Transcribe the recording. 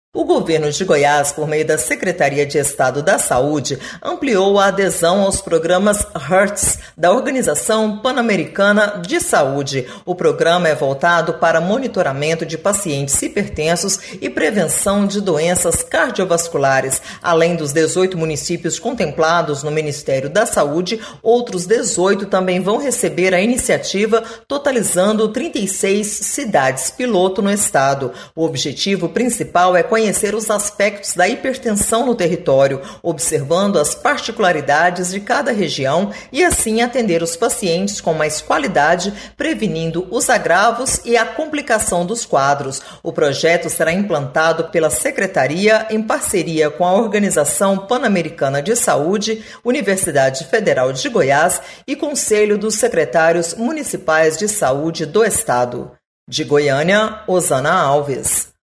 O governo de Goiás, por meio da Secretaria de Estado da Saúde, ampliou a adesão aos programas HEARTS, da Organização Pan-Americana de Saúde. O programa é voltado para monitoramento de pacientes hipertensos e prevenção de doenças cardiovasculares. Além dos 18 municípios contemplados no Ministério da Saúde, outros 18 também vão receber a iniciativa, totalizando 36 cidades piloto no estado. O objetivo principal é conhecer os aspectos da hipertensão no território, observando as particularidades de cada região e assim atender os pacientes com mais qualidade, prevenindo os agravos e a complicação dos quadros. O projeto será implantado pela Secretaria em parceria com a Organização Pan-Americana de Saúde, Universidade Federal de Goiás e Conselho dos Secretários Municipais de Saúde do Estado. De Goiânia, Osana Alves.